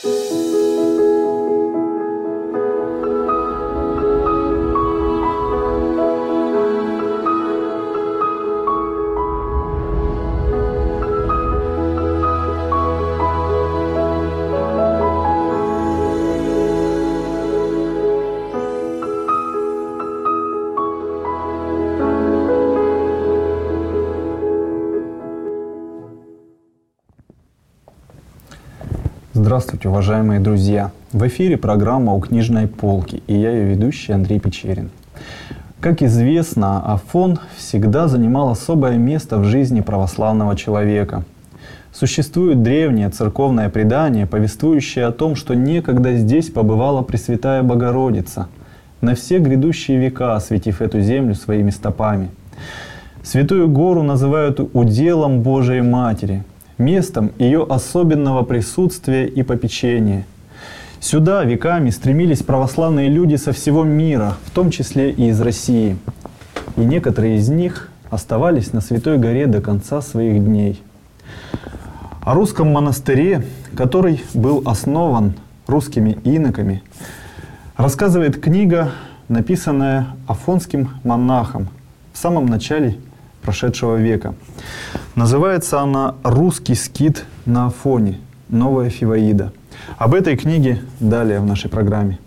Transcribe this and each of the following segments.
Здравствуйте, уважаемые друзья! В эфире программа «У книжной полки» и я ее ведущий Андрей Печерин. Как известно, Афон всегда занимал особое место в жизни православного человека. Существует древнее церковное предание, повествующее о том, что некогда здесь побывала Пресвятая Богородица, на все грядущие века осветив эту землю своими стопами. Святую гору называют уделом Божией Матери, местом ее особенного присутствия и попечения. Сюда веками стремились православные люди со всего мира, в том числе и из России. И некоторые из них оставались на Святой горе до конца своих дней. О русском монастыре, который был основан русскими иноками, рассказывает книга, написанная афонским монахом в самом начале прошедшего века. Называется она «Русский скит на Афоне. Новая Фиваида». Об этой книге далее в нашей программе.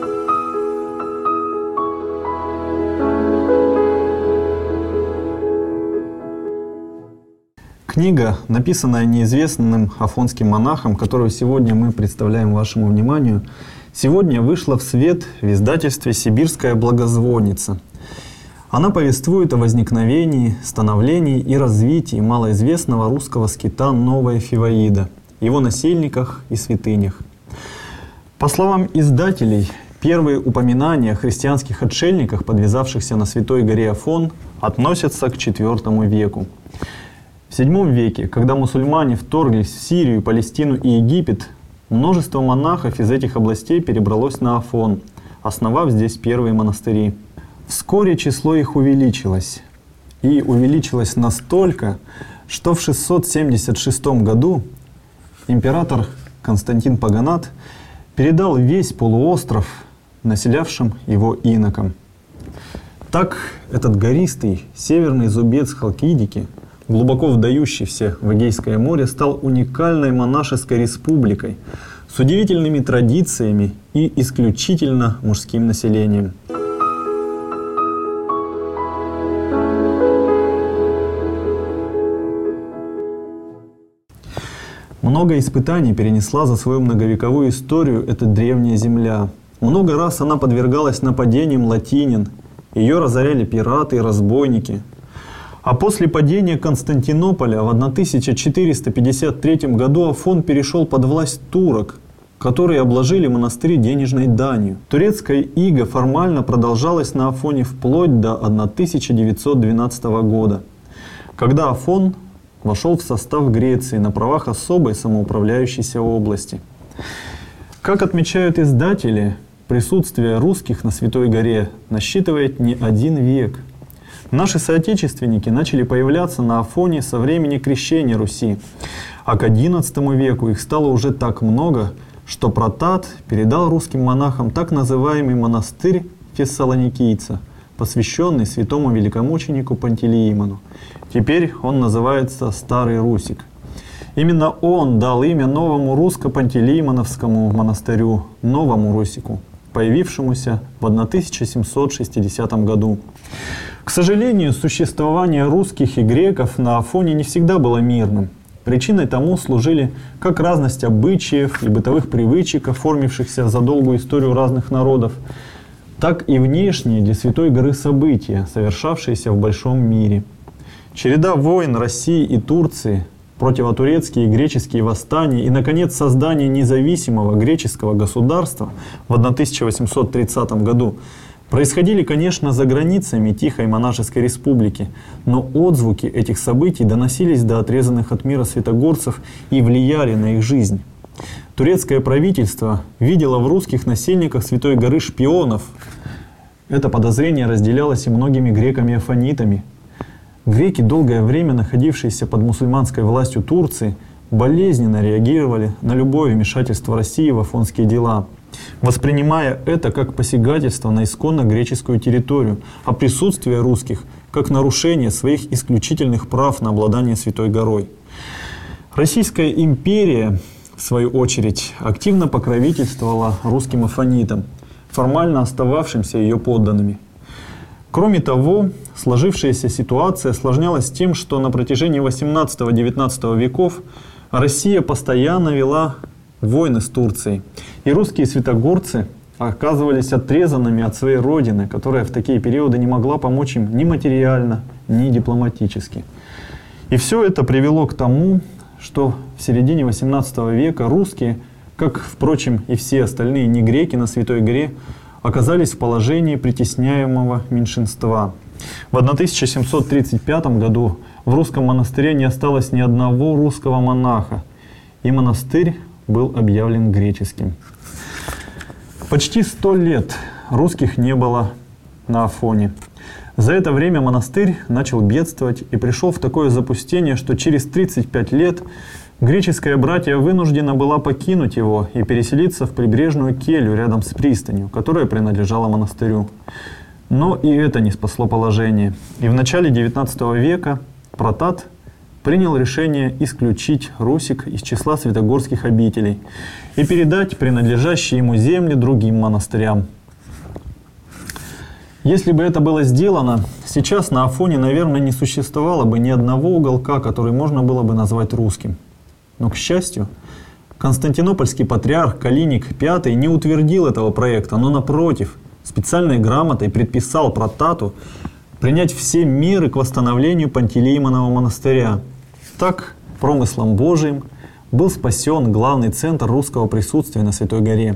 Книга, написанная неизвестным афонским монахом, которую сегодня мы представляем вашему вниманию, сегодня вышла в свет в издательстве «Сибирская благозвонница». Она повествует о возникновении, становлении и развитии малоизвестного русского скита «Новая Фиваида», его насельниках и святынях. По словам издателей, первые упоминания о христианских отшельниках, подвязавшихся на Святой горе Афон, относятся к IV веку. В VII веке, когда мусульмане вторглись в Сирию, Палестину и Египет, множество монахов из этих областей перебралось на Афон, основав здесь первые монастыри. Вскоре число их увеличилось. И увеличилось настолько, что в 676 году император Константин Паганат передал весь полуостров населявшим его инокам. Так этот гористый северный зубец Халкидики, глубоко вдающийся в Эгейское море, стал уникальной монашеской республикой с удивительными традициями и исключительно мужским населением. Много испытаний перенесла за свою многовековую историю эта древняя земля. Много раз она подвергалась нападениям латинин, ее разоряли пираты и разбойники. А после падения Константинополя в 1453 году Афон перешел под власть турок, которые обложили монастыри денежной данью. Турецкая ига формально продолжалась на Афоне вплоть до 1912 года, когда Афон вошел в состав Греции на правах особой самоуправляющейся области. Как отмечают издатели, присутствие русских на Святой горе насчитывает не один век. Наши соотечественники начали появляться на Афоне со времени крещения Руси, а к XI веку их стало уже так много, что Протат передал русским монахам так называемый монастырь Фессалоникийца, посвященный святому великомученику Пантелеимону. Теперь он называется Старый Русик. Именно он дал имя новому русско-пантелеимоновскому монастырю, Новому Русику, появившемуся в 1760 году. К сожалению, существование русских и греков на Афоне не всегда было мирным. Причиной тому служили как разность обычаев и бытовых привычек, оформившихся за долгую историю разных народов, так и внешние для Святой горы события, совершавшиеся в большом мире. Череда войн России и Турции, противотурецкие и греческие восстания и, наконец, создание независимого греческого государства в 1830 году происходили, конечно, за границами Тихой монашеской республики, но отзвуки этих событий доносились до отрезанных от мира святогорцев и влияли на их жизнь. Турецкое правительство видело в русских насельниках Святой горы шпионов. Это подозрение разделялось и многими греками-афонитами. Греки, долгое время находившиеся под мусульманской властью Турции, болезненно реагировали на любое вмешательство России в афонские дела, воспринимая это как посягательство на исконно греческую территорию, а присутствие русских как нарушение своих исключительных прав на обладание Святой горой. Российская империя, в свою очередь, активно покровительствовала русским афонитам, формально остававшимся ее подданными. Кроме того, сложившаяся ситуация осложнялась тем, что на протяжении 18-19 веков Россия постоянно вела войны с Турцией, и русские святогорцы оказывались отрезанными от своей родины, которая в такие периоды не могла помочь им ни материально, ни дипломатически. И все это привело к тому, что в середине 18 века русские, как, впрочем, и все остальные негреки на Святой горе, оказались в положении притесняемого меньшинства. В 1735 году в русском монастыре не осталось ни одного русского монаха, и монастырь был объявлен греческим. Почти 100 лет русских не было на Афоне. За это время монастырь начал бедствовать и пришел в такое запустение, что через 35 лет греческая братья вынуждена была покинуть его и переселиться в прибрежную келью рядом с пристанью, которая принадлежала монастырю. Но и это не спасло положение. И в начале XIX века Протат принял решение исключить Русик из числа святогорских обителей и передать принадлежащие ему земли другим монастырям. Если бы это было сделано, сейчас на Афоне, наверное, не существовало бы ни одного уголка, который можно было бы назвать русским. Но, к счастью, константинопольский патриарх Калиник V не утвердил этого проекта, но, напротив, специальной грамотой предписал Протату принять все меры к восстановлению Пантелеимонова монастыря. Так, промыслом Божиим был спасен главный центр русского присутствия на Святой горе.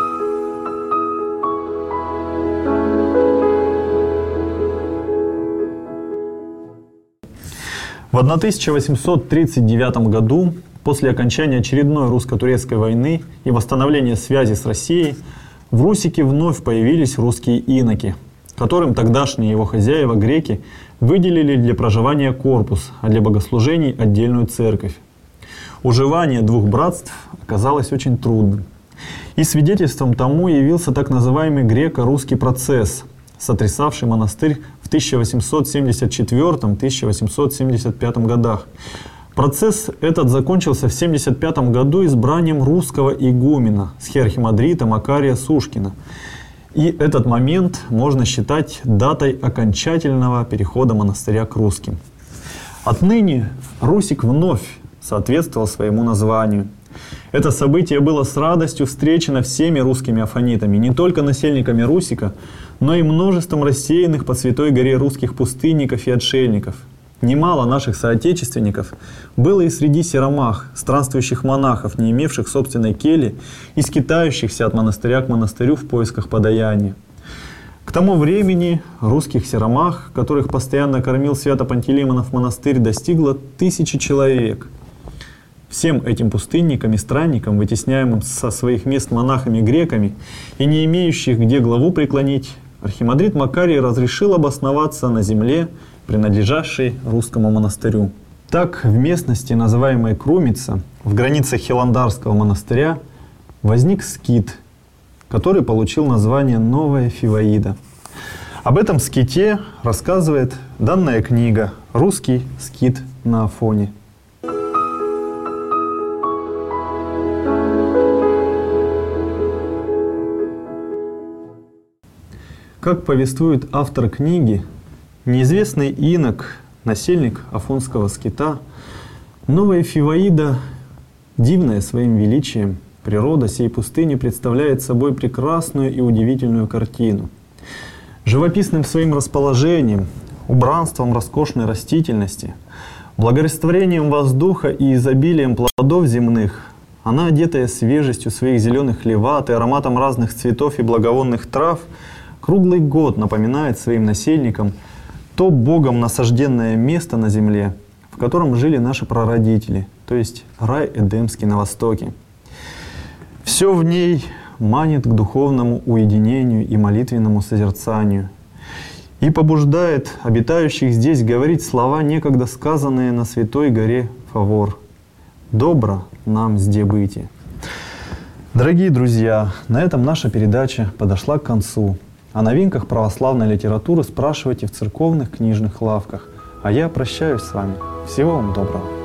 В 1839 году, после окончания очередной русско-турецкой войны и восстановления связи с Россией, в Русике вновь появились русские иноки, которым тогдашние его хозяева, греки, выделили для проживания корпус, а для богослужений отдельную церковь. Уживание двух братств оказалось очень трудным. И свидетельством тому явился так называемый греко-русский процесс, сотрясавший монастырь в 1874-1875 годах. Процесс этот закончился в 1975 году избранием русского игумена схиархимандрита Макария Сушкина. И этот момент можно считать датой окончательного перехода монастыря к русским. Отныне Русик вновь соответствовал своему названию. Это событие было с радостью встречено всеми русскими афонитами, не только насельниками Русика, но и множеством рассеянных по Святой горе русских пустынников и отшельников. Немало наших соотечественников было и среди серомах, странствующих монахов, не имевших собственной кельи и скитающихся от монастыря к монастырю в поисках подаяния. К тому времени русских серомах, которых постоянно кормил Свято-Пантелеймонов монастырь, достигло 1000 человек. Всем этим пустынникам и странникам, вытесняемым со своих мест монахами-греками и не имеющих где главу преклонить, архимандрит Макарий разрешил обосноваться на земле, принадлежавшей русскому монастырю. Так, в местности, называемой Крумица, в границах Хиландарского монастыря, возник скит, который получил название «Новая Фиваида». Об этом ските рассказывает данная книга «Русский скит на Афоне». Как повествует автор книги, неизвестный инок, насельник афонского скита, Новая Фиваида, дивная своим величием, природа сей пустыни представляет собой прекрасную и удивительную картину. Живописным своим расположением, убранством роскошной растительности, благорастворением воздуха и изобилием плодов земных, она, одетая свежестью своих зеленых леват и ароматом разных цветов и благовонных трав, круглый год напоминает своим насельникам то Богом насажденное место на земле, в котором жили наши прародители, то есть рай Эдемский на востоке. Все в ней манит к духовному уединению и молитвенному созерцанию и побуждает обитающих здесь говорить слова, некогда сказанные на Святой горе Фавор. Добро нам зде быти. Дорогие друзья, на этом наша передача подошла к концу. О новинках православной литературы спрашивайте в церковных книжных лавках. А я прощаюсь с вами. Всего вам доброго.